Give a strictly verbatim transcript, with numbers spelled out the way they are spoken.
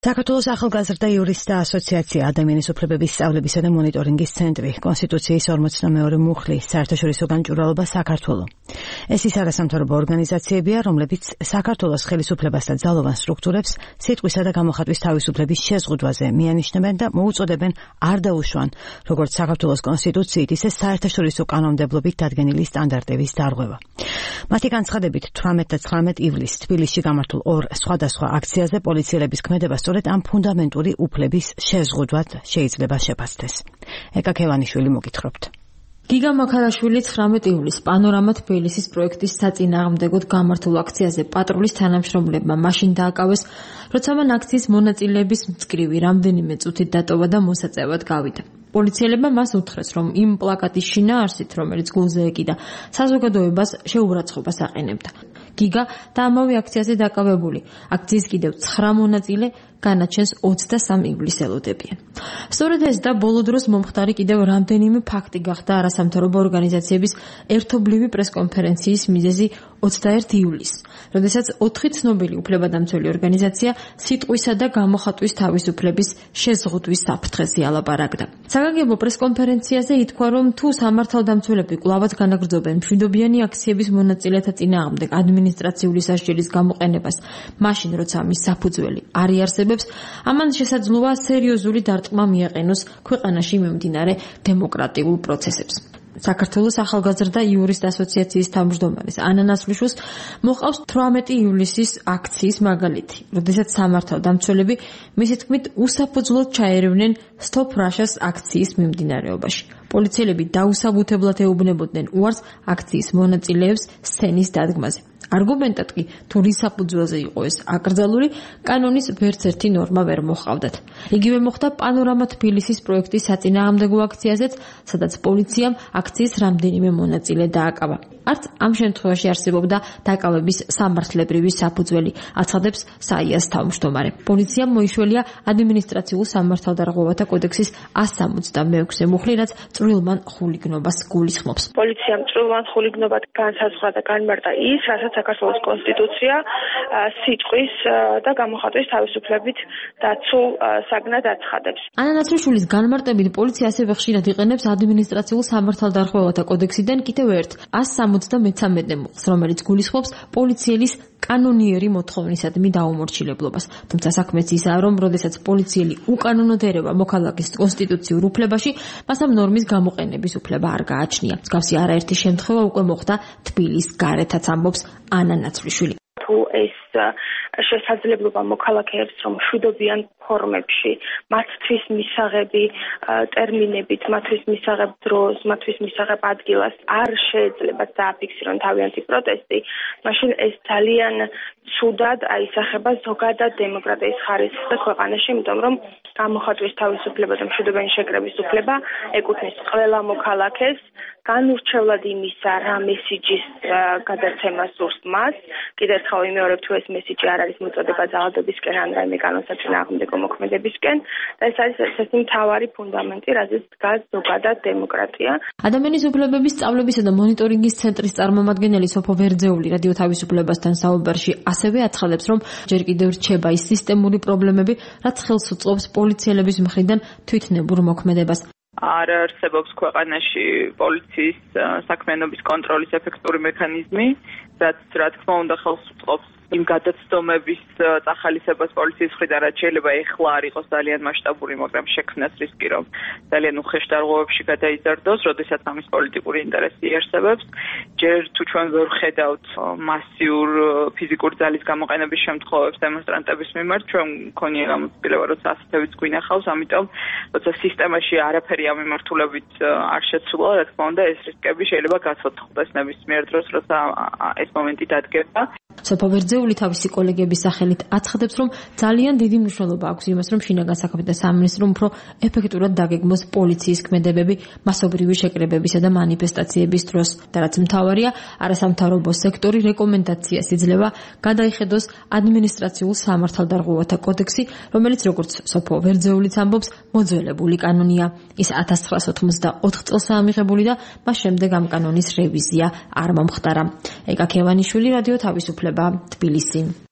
საქართველოს ახალგაზრდა იურისტთა ასოციაცია ადამიანის უფლებების სწავლებისა და მონიტორინგის ცენტრი კონსტიტუციის ორმოცდამეორე მუხლი საერთაშორისო განჭურვალობა საქართველო. ეს ის არასამთავრობო ორგანიზაციებია, რომლებიც საქართველოს ხელისუფლებას და ძალოვან სტრუქტურებს სიტყვისა და გამოხატვის თავისუფლების შეზღუდვაზე მიანიშნებენ და მოუწოდებენ არ დაუშვან, როგორც საქართველოს კონსტიტუციით, ისე საერთაშორისო კანონმდებლობით დადგენილი სტანდარტების დარღვევა. მათი განცხადებით თვრამეტ და ცხრამეტ ივლისს თბილისში გამართულ ორ სხვადასხვა აქციაზე პოლიციელების ქმედება სწორედ ამ ფუნდამენტური უფლების შეზღუდვად შეიძლება შეფასდეს. ეკა ქევანიშვილი მოგითხრობთ. გიგა მაქარაშვილი ცხრამეტ ივლისს პანორამა თბილისის პროექტის საწინააღმდეგოდ გამართულ აქციაზე პატრულის თანამშრომლებმა მაშინ დააკავეს, როცა მან აქციის მონაწილეების მწკრივი რამდენიმე წუთით დატოვა და მოსაწევად გავიდა. პოლიციელებმა მას უთხრეს, რომ იმ პლაკატის შინაარსით, რომელიც გულზე ეკიდა, საზოგადოებას შეურაცხყოფას აყენებდა. გიგა და ამავე აქციაზე დაკავებული აქციის კიდევ ცხრა მონაწილე განაჩენს ოცდასამი ივლისს ელოდებიან. სწორედ ეს და ბოლო დროს მომხდარი კიდევ რამდენიმე ფაქტი გახდა არასამთავრობო ორგანიზაციების ერთობლივი პრესკონფერენციის მიზეზი ოცდაერთი ივლისს, როდესაც ოთხი ცნობილი უფლებადამცველი ორგანიზაცია სიტყვისა და გამოხატვის თავისუფლების შეზღუდვის საფრთხეზე ალაპარაკდა. საგანგებო პრესკონფერენციაზე ითქვა, რომ თუ სამართალდამცველები კვლავაც განაგრძობენ მშვიდობიანი აქციების მონაწილეთა წინააღმდეგ ადმინისტრაციული სასჯელის გამოყენებას, მაშინ როცა ამის საფუძველი არ იარსებებს, ამან შესაძლოა სერიოზული დარტყმა მიაყენოს ქვეყანაში მიმდინარე დემოკრატიულ პროცესებს. საქართველოს ახალგაზრდა იურისტთა ასოციაციის თავმჯდომარის ანა ნაცვლიშვილს მოყავს თვრამეტი ივლისის აქციის მაგალითი, როდესაც სამართალდამცველები მისი თქმით უსაფუძვლოდ ჩაერევნენ Stop Russia's აქციის მიმდინარეობაში. პოლიციელები დაუსაბუთებლად ეუბნებოდნენ უარს აქციის მონაწილეებს სცენის დადგმაზე. არგუმენტად კი თუ რის საფუძველზე იყო ეს აკრძალული, კანონის ვერც ერთი ნორმა ვერ მოჰყავდათ. იგივე მოხდა პანორამა თბილისის პროექტის საწინააღმდეგო აქციაზეც, სადაც პოლიციამ აქციის რამდენიმე მონაწილე დააკავა. არც ამ შემთხვევაში არსებობდა დაკავების სამართლებრივი საფუძველი, აცხადებს საიას თავმჯდომარე. პოლიციამ მოიშველია ადმინისტრაციულ სამართალდარღვევათა კოდექსის ასს სამოცდამეექვსე მუხლი, რაც წვრილმან ხულიგნობას გულისხმობს. პოლიციამ წვრილმან ხულიგნობად განსაზღვრა და განმარტა ის, რასაც საქართველოს კონსტიტუცია სიტყვის და გამოხატვის თავისუფლებით დაცულ საგნად აცხადებს. ანა ნაცვლიშვილის განმარტებით პოლიცია ასევე ხშირად იყენებს ადმინისტრაციულ სამართალდარღვევათა კოდექსიდან კიდევ ერთ ასს სამოცდამეცამეტე მუხლს, რომელიც გულისხმობს პოლიციელის კანონიერი მოთხოვნისადმი დაუმორჩილებლობას. თუმცა საქმეც ისაა, რომ როდესაც პოლიციელი უკანონოდ ერევა მოქალაქის კონსტიტუციურ უფლებაში, მას ამ ნორმის გამოყენების უფლება არ გააჩნია. მსგავსი არაერთი შემთხვევა უკვე მოხდა თბილის გარეთაც, ამბობს ანა ნაცვლიშვილი. თუ ეს შესაძლებლობა მოქალაქეებს, რომ მშვიდობიან ფორმებში, მათთვის მისაღები ტერმინებით, მათთვის მისაღებ დროს, მათთვის მისაღებ ადგილას არ შეეძლება დააფიქსირონ თავიანთი პროტესტი, მაშინ ეს ძალიან ცუდად აისახება ზოგადად დემოკრატიის ხარისხზე ქვეყანაში, იმიტომ რომ გამოხატვის თავისუფლება და მშვიდობიანი შეკრების უფლება ეკუთვნის ყველა მოქალაქეს, განურჩევლად იმისა, რა მესიჯის გადაცემა სურს მას. კიდევ ერთხელ ვიმეორებ, თუ ეს მესიჯი არ არის მოწოდება ძალადობისკენ ან რაიმე კანონსაწინააღმდეგო მოქმედებისკენ, და ეს არის ერთ-ერთი მთავარი ფუნდამენტი, რაზეც დგას ზოგადად დემოკრატია. ადამიანის უფლებების სწავლებისა და მონიტორინგის ცენტრის წარმომადგენელი სოფო ვერძეული რადიო თავისუფლებასთან საუბარში ასევე აცხადებს, რომ ჯერ კიდევ რჩება ის სისტემური პრობლემები, რაც ხელს უწყობს პოლიციელების მხრიდან თვითნებურ მოქმედებას. არ არსებობს ქვეყანაში პოლიციის საქმიანობის კონტროლის ეფექტური მექანიზმი, რაც რა თქმა უნდა ხელს უწყობს იმ გადაცდომების წახალისებას პოლიციის მხრიდან, რაც შეიძლება ეხლა არ იყოს ძალიან მასშტაბური, მაგრამ შექმნას რისკი, რომ ძალიან უხეშ დარღვევებში გადაიზარდოს, როდესაც ამის პოლიტიკური ინტერესი იარსებებს. ჯერ თუ ჩვენ ვერ ხედავთ მასიურ ფიზიკური ძალის გამოყენების შემთხვევებს დემონსტრანტების მიმართ, ჩვენ მქონია გამოცდილება, როცა ასეთებიც გვინახავს, ამიტომ როცა სისტემაში არაფერი ამ მიმართულებით არ შეცვლა, რა თქმა უნდა, ეს რისკები შეიძლება გაცოცხლდეს ნებისმიერ დროს, როცა ეს მომენტი დადგება. სოფო ვერძეული თავისი კოლეგების სახელით აცხადებს, რომ ძალიან დიდი მნიშვნელობა აქვს იმას, რომ შინაგან საქმეთა სამინისტრომ უფრო ეფექტურად დაგეგმოს პოლიციის ქმედებები მასობრივი შეკრებებისა და მანიფესტაციების დროს. და რაც მთავარია, არასამთავრობო სექტორი რეკომენდაციას იძლევა გადაიხედოს ადმინისტრაციულ სამართალდარღვევათა კოდექსი, რომელიც როგორც სოფო ვერძეულიც ამბობს, მოძველებული კანონია. ის ათას ცხრაას ოთხმოცდაოთხ წელსაა მიღებული და მას შემდეგ ამ კანონის რევიზია არ მომხდარა. ეკა ქევანიშვილი, რადიო თავისუფლება, თბილისი.